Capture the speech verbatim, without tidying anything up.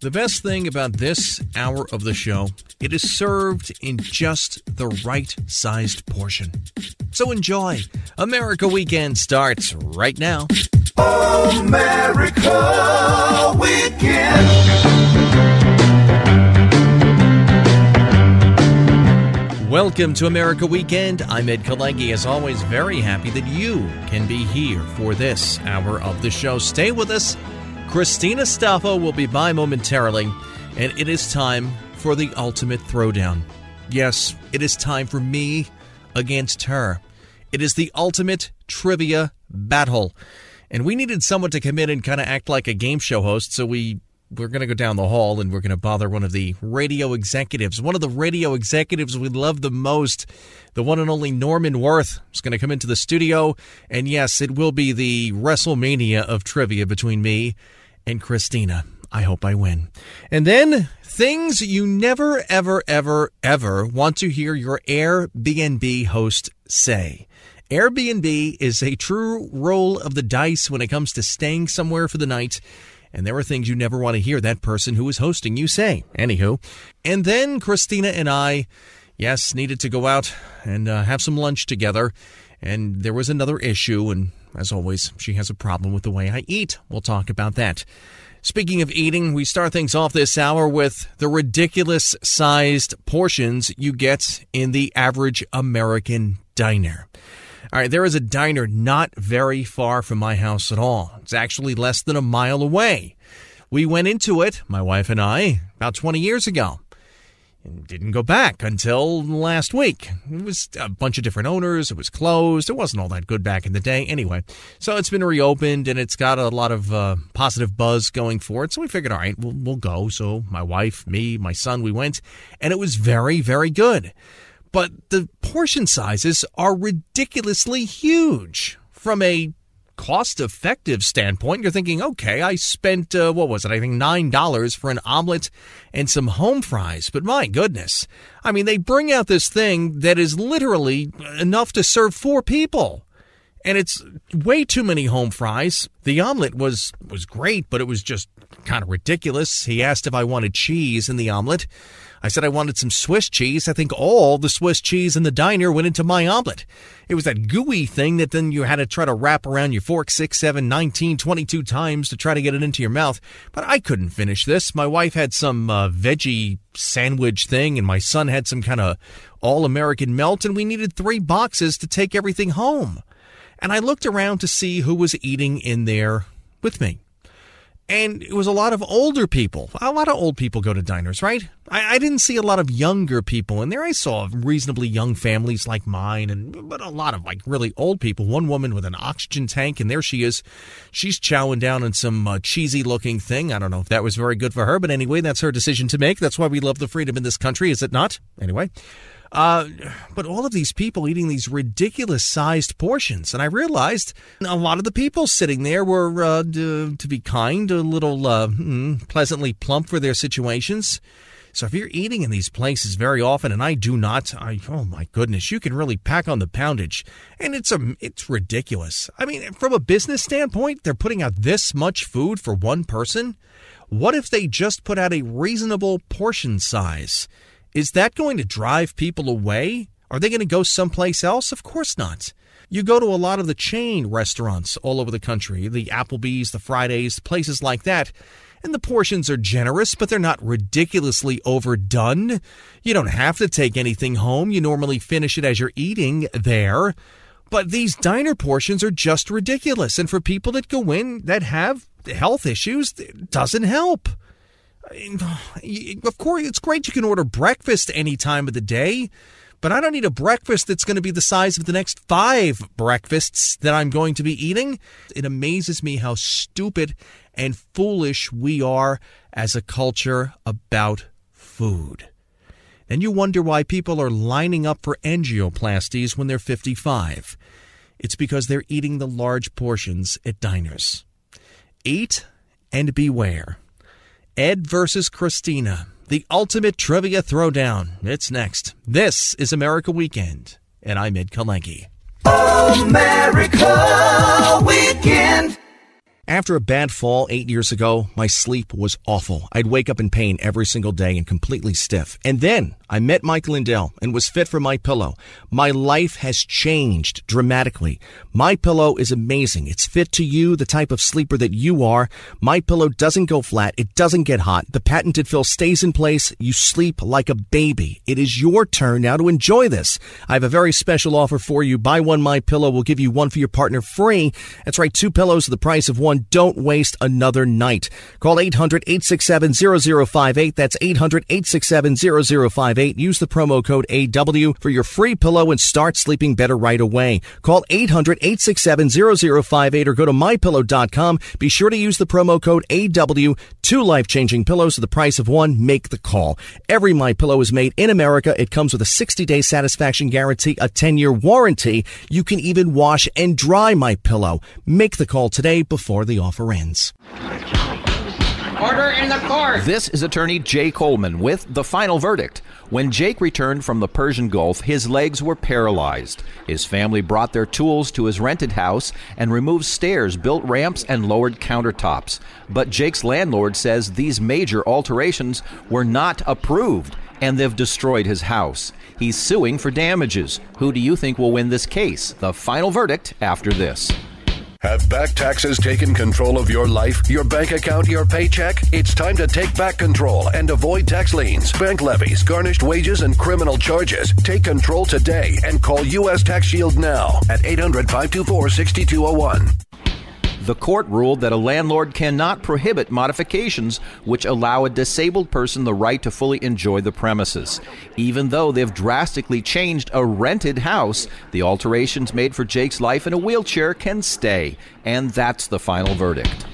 The best thing about this hour of the show, it is served in just the right-sized portion. So enjoy. America Weekend starts right now. America Weekend. Welcome to America Weekend. I'm Ed Kalengi. As always, very happy that you can be here for this hour of the show. Stay with us. Christina Staffo will be by momentarily, and it is time for the ultimate throwdown. Yes, it is time for me against her. It is the ultimate trivia battle. And we needed someone to come in and kind of act like a game show host, so we, we're going to go down the hall and we're going to bother one of the radio executives. One of the radio executives we love the most, the one and only Norman Worth, is going to come into the studio. And yes, it will be the WrestleMania of trivia between me and Christina. I hope I win. And then, things you never, ever, ever, ever want to hear your Airbnb host say. Airbnb is a true roll of the dice when it comes to staying somewhere for the night. And there are things you never want to hear that person who is hosting you say. Anywho. And then Christina and I, yes, needed to go out and uh, have some lunch together. And there was another issue, and as always, she has a problem with the way I eat. We'll talk about that. Speaking of eating, we start things off this hour with the ridiculous-sized portions you get in the average American diner. All right, there is a diner not very far from my house at all. It's actually less than a mile away. We went into it, my wife and I, about twenty years ago. And didn't go back until last week. It was a bunch of different owners. It was closed. It wasn't all that good back in the day. Anyway, so it's been reopened, and it's got a lot of uh, positive buzz going for it. So we figured, all right, we'll, we'll go. So my wife, me, my son, we went, and it was very, very good. But the portion sizes are ridiculously huge. From a cost-effective standpoint, you're thinking, okay, I spent, uh, what was it, I think nine dollars for an omelet and some home fries. But my goodness, I mean, they bring out this thing that is literally enough to serve four people. And it's way too many home fries. The omelet was, was great, but it was just kind of ridiculous. He asked if I wanted cheese in the omelet. I said I wanted some Swiss cheese. I think all the Swiss cheese in the diner went into my omelet. It was that gooey thing that then you had to try to wrap around your fork six, seven, nineteen, twenty-two times to try to get it into your mouth. But I couldn't finish this. My wife had some uh, veggie sandwich thing, and my son had some kind of all-American melt, and we needed three boxes to take everything home. And I looked around to see who was eating in there with me. And it was a lot of older people. A lot of old people go to diners, right? I, I didn't see a lot of younger people in there. I saw reasonably young families like mine, and but a lot of like really old people. One woman with an oxygen tank, and there she is. She's chowing down on some uh, cheesy-looking thing. I don't know if that was very good for her, but anyway, that's her decision to make. That's why we love the freedom in this country, is it not? Anyway. Uh, but all of these people eating these ridiculous-sized portions. And I realized a lot of the people sitting there were, uh, to, to be kind, a little uh, pleasantly plump for their situations. So if you're eating in these places very often, and I do not, I oh my goodness, you can really pack on the poundage. And it's a, it's ridiculous. I mean, from a business standpoint, they're putting out this much food for one person. What if they just put out a reasonable portion size? Is that going to drive people away? Are they going to go someplace else? Of course not. You go to a lot of the chain restaurants all over the country, the Applebee's, the Fridays, places like that, and the portions are generous, but they're not ridiculously overdone. You don't have to take anything home. You normally finish it as you're eating there. But these diner portions are just ridiculous. And for people that go in that have health issues, it doesn't help. Of course, it's great you can order breakfast any time of the day, but I don't need a breakfast that's going to be the size of the next five breakfasts that I'm going to be eating. It amazes me how stupid and foolish we are as a culture about food. Then you wonder why people are lining up for angioplasties when they're fifty-five. It's because they're eating the large portions at diners. Eat and beware. Ed versus Christina, the ultimate trivia throwdown. It's next. This is America Weekend, and I'm Ed Kalengi. America Weekend. After a bad fall eight years ago, my sleep was awful. I'd wake up in pain every single day and completely stiff. And then I met Mike Lindell and was fit for MyPillow. My life has changed dramatically. MyPillow is amazing. It's fit to you, the type of sleeper that you are. MyPillow doesn't go flat. It doesn't get hot. The patented fill stays in place. You sleep like a baby. It is your turn now to enjoy this. I have a very special offer for you. Buy one MyPillow. We'll give you one for your partner free. That's right, two pillows at the price of one. Don't waste another night. Call eight hundred, eight six seven, zero zero five eight. That's eight hundred, eight six seven, zero zero five eight. Use the promo code A W for your free pillow and start sleeping better right away. Call eight hundred, eight six seven, zero zero five eight or go to my pillow dot com. Be sure to use the promo code A W. Two life-changing pillows at the price of one. Make the call. Every MyPillow is made in America. It comes with a sixty-day satisfaction guarantee, a ten-year warranty. You can even wash and dry MyPillow. Make the call today before the offer ends. Order in the court. This is attorney Jay Coleman with the final verdict. When Jake returned from the Persian Gulf, his legs were paralyzed. His family brought their tools to his rented house and removed stairs, built ramps, and lowered countertops. But Jake's landlord says these major alterations were not approved, and they've destroyed his house. He's suing for damages. Who do you think will win this case? The final verdict after this. Have back taxes taken control of your life, your bank account, your paycheck? It's time to take back control and avoid tax liens, bank levies, garnished wages, and criminal charges. Take control today and call U S Tax Shield now at eight hundred, five two four, six two zero one. The court ruled that a landlord cannot prohibit modifications which allow a disabled person the right to fully enjoy the premises. Even though they've drastically changed a rented house, the alterations made for Jake's life in a wheelchair can stay. And that's the final verdict.